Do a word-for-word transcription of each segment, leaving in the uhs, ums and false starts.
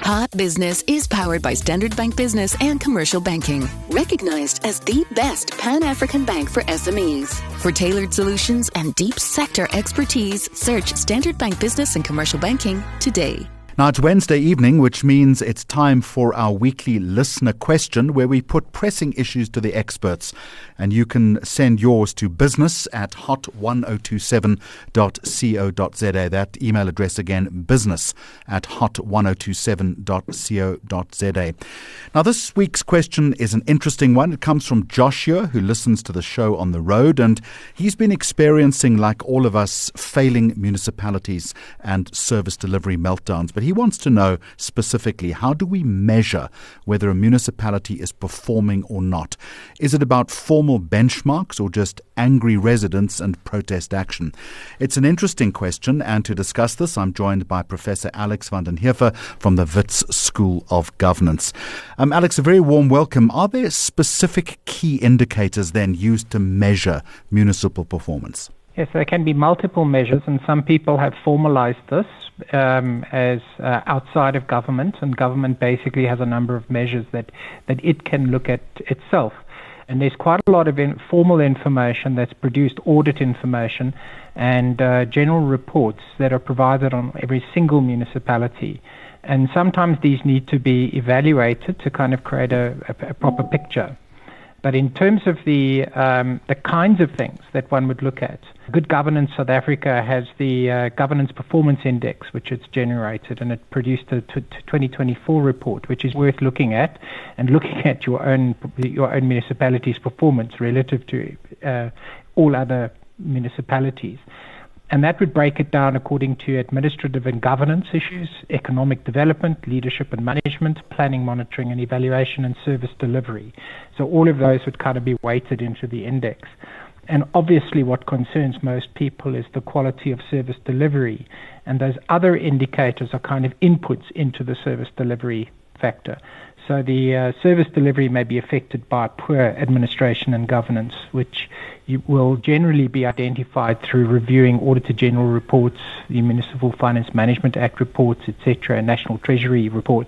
Hot Business is powered by Standard Bank Business and Commercial Banking, recognized as the best Pan-African bank for S M Es. For tailored solutions and deep sector expertise, search Standard Bank Business and Commercial Banking today. Now, it's Wednesday evening, which means it's time for our weekly listener question, where we put pressing issues to the experts. And you can send yours to business at hot ten twenty-seven dot co dot za. That email address again, business at hot ten twenty-seven dot co dot za. Now, this week's question is an interesting one. It comes from Joshua, who listens to the show on the road, and he's been experiencing, like all of us, failing municipalities and service delivery meltdowns. But he wants to know specifically, how do we measure whether a municipality is performing or not? Is it about formal benchmarks or just angry residents and protest action? It's an interesting question, and to discuss this, I'm joined by Professor Alex van den Heever from the Wits School of Governance. Um, Alex, a very warm welcome. Are there specific key indicators then used to measure municipal performance? Yes, there can be multiple measures, and some people have formalized this um, as uh, outside of government, and government basically has a number of measures that, that it can look at itself. And there's quite a lot of informal information that's produced, audit information, and uh, general reports that are provided on every single municipality. And sometimes these need to be evaluated to kind of create a, a, a proper picture. But in terms of the um, the kinds of things that one would look at, Good Governance South Africa has the uh, Governance Performance Index, which it's generated, and it produced a t- t- twenty twenty-four report, which is worth looking at, and looking at your own your own municipality's performance relative to uh, all other municipalities. And that would break it down according to administrative and governance issues, economic development, leadership and management, planning, monitoring and evaluation, and service delivery. So all of those would kind of be weighted into the index. And obviously what concerns most people is the quality of service delivery. And those other indicators are kind of inputs into the service delivery factor. So the uh, service delivery may be affected by poor administration and governance, which you will generally be identified through reviewing Auditor General reports, the Municipal Finance Management Act reports, et cetera, and National Treasury reports.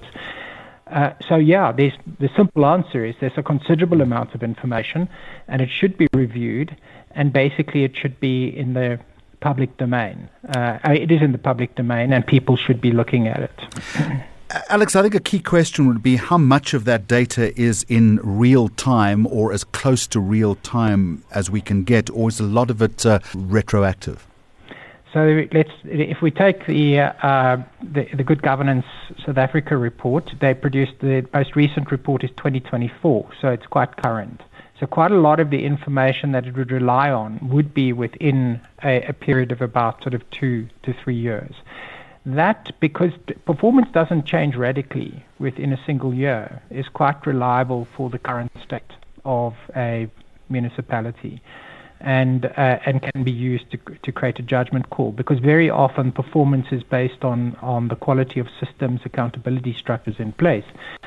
Uh, so yeah, there's, the simple answer is there's a considerable amount of information, and it should be reviewed, and basically it should be in the public domain. Uh, it is in the public domain, and people should be looking at it. Alex, I think a key question would be how much of that data is in real time or as close to real time as we can get, or is a lot of it uh, retroactive? So let's, if we take the, uh, the the Good Governance South Africa report, they produced the most recent report is twenty twenty-four, so it's quite current. So quite a lot of the information that it would rely on would be within a, a period of about sort of two to three years. That, because performance doesn't change radically within a single year, is quite reliable for the current state of a municipality, and uh, and can be used to to create a judgment call, because very often performance is based on, on the quality of systems, accountability structures in place.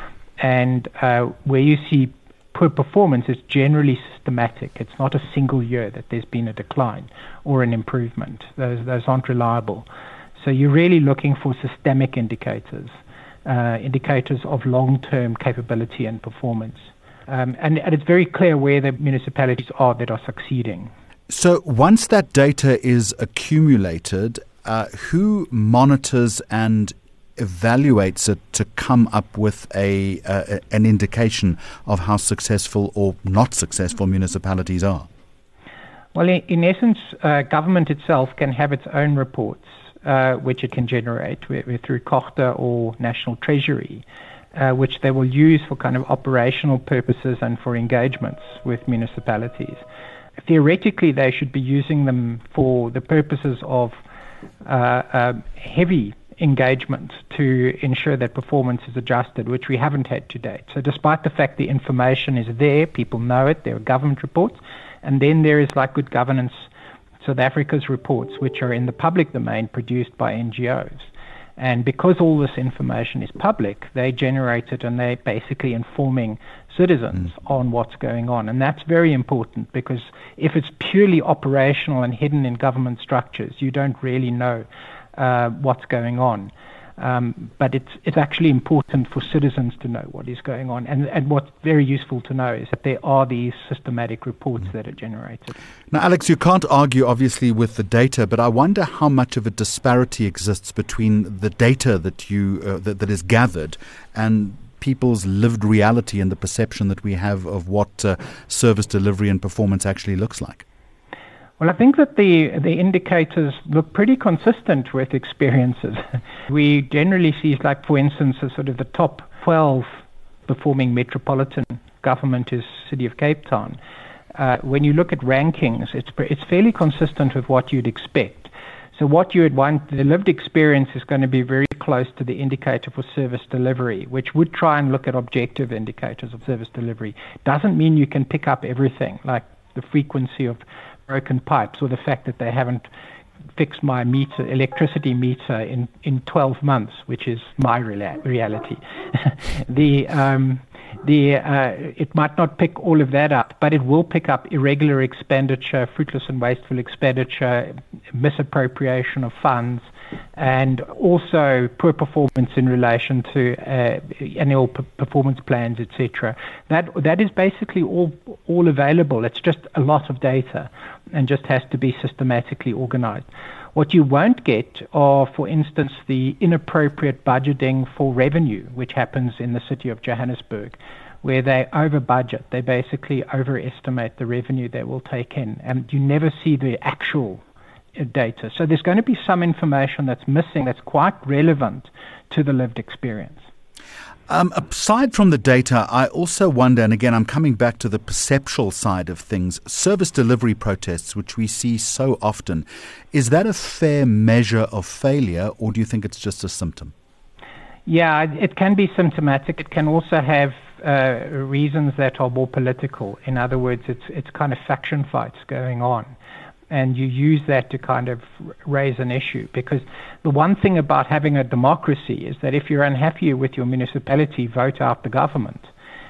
And uh, where you see poor performance is generally systematic. It's not a single year that there's been a decline or an improvement. Those those aren't reliable. So you're really looking for systemic indicators, uh, indicators of long-term capability and performance. Um, and, and it's very clear where the municipalities are that are succeeding. So once that data is accumulated, uh, who monitors and evaluates it to come up with a uh, an indication of how successful or not successful municipalities are? Well, in, in essence, uh, government itself can have its own reports, Uh, which it can generate with, with through COGTA or National Treasury, uh, which they will use for kind of operational purposes and for engagements with municipalities. Theoretically, they should be using them for the purposes of uh, uh, heavy engagement to ensure that performance is adjusted, which we haven't had to date. So despite the fact the information is there, people know it, there are government reports, and then there is like Good Governance South Africa's reports, which are in the public domain produced by N G Os. And because all this information is public, they generate it and they're basically informing citizens mm. on what's going on. And that's very important, because if it's purely operational and hidden in government structures, you don't really know uh, what's going on. Um, but it's it's actually important for citizens to know what is going on. And, and what's very useful to know is that there are these systematic reports that are generated. Now, Alex, you can't argue, obviously, with the data, but I wonder how much of a disparity exists between the data that you uh, that, that is gathered and people's lived reality and the perception that we have of what uh, service delivery and performance actually looks like. Well, I think that the, the indicators look pretty consistent with experiences. We generally see, like, for instance, a sort of the top twelve performing metropolitan government is City of Cape Town. Uh, when you look at rankings, it's it's fairly consistent with what you'd expect. So what you would want, the lived experience is going to be very close to the indicator for service delivery, which would try and look at objective indicators of service delivery. Doesn't mean you can pick up everything, like the frequency of broken pipes or the fact that they haven't fixed my meter, electricity meter in, in twelve months, which is my rela- reality. the um, the uh, it might not pick all of that up, but it will pick up irregular expenditure, fruitless and wasteful expenditure, misappropriation of funds, and also poor performance in relation to uh, annual p- performance plans, et cetera. That that is basically all all available. It's just a lot of data, and just has to be systematically organized. What you won't get are, for instance, the inappropriate budgeting for revenue, which happens in the city of Johannesburg, where they over budget. They basically overestimate the revenue they will take in, and you never see the actual data. So there's going to be some information that's missing that's quite relevant to the lived experience. Um, aside from the data, I also wonder, and again, I'm coming back to the perceptual side of things, service delivery protests, which we see so often. Is that a fair measure of failure, or do you think it's just a symptom? Yeah, it can be symptomatic. It can also have uh, reasons that are more political. In other words, it's it's kind of faction fights going on. And you use that to kind of raise an issue. Because the one thing about having a democracy is that if you're unhappy with your municipality, vote out the government.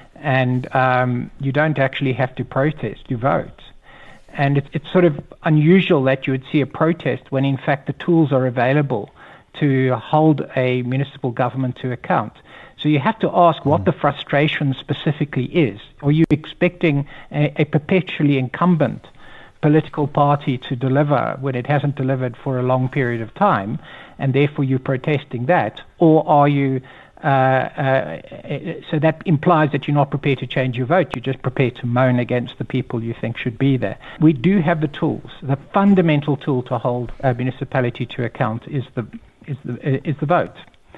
And um, you don't actually have to protest, you vote. And it's, it's sort of unusual that you would see a protest when in fact the tools are available to hold a municipal government to account. So you have to ask what the frustration specifically is. Are you expecting a, a perpetually incumbent political party to deliver when it hasn't delivered for a long period of time, and therefore you're protesting that? Or are you, uh, uh, so that implies that you're not prepared to change your vote, you're just prepared to moan against the people you think should be there. We do have the tools. The fundamental tool to hold a municipality to account is the, is the, is the vote.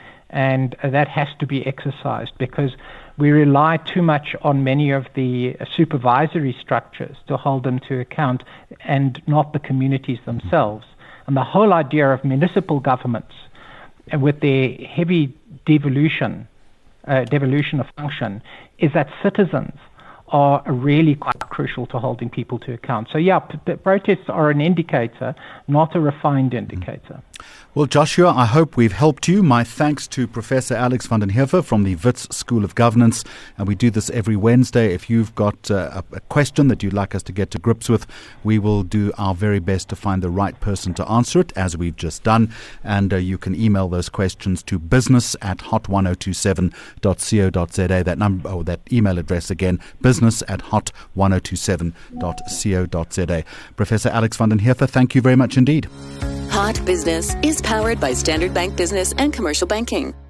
And that has to be exercised because we rely too much on many of the supervisory structures to hold them to account and not the communities themselves. And the whole idea of municipal governments, with their heavy devolution, uh, devolution of function, is that citizens are really quite crucial to holding people to account. So yeah, p- protests are an indicator, not a refined indicator. Well, Joshua, I hope we've helped you. My thanks to Professor Alex van den Heever from the Wits School of Governance. And we do this every Wednesday. If you've got uh, a question that you'd like us to get to grips with, we will do our very best to find the right person to answer it, as we've just done. And uh, you can email those questions to business at hot ten twenty-seven dot co dot za. That number, oh, that email address again, business at hot ten twenty-seven dot co dot za. Professor Alex van den Heever, thank you very much indeed. Hot Business is powered by Standard Bank Business and Commercial Banking.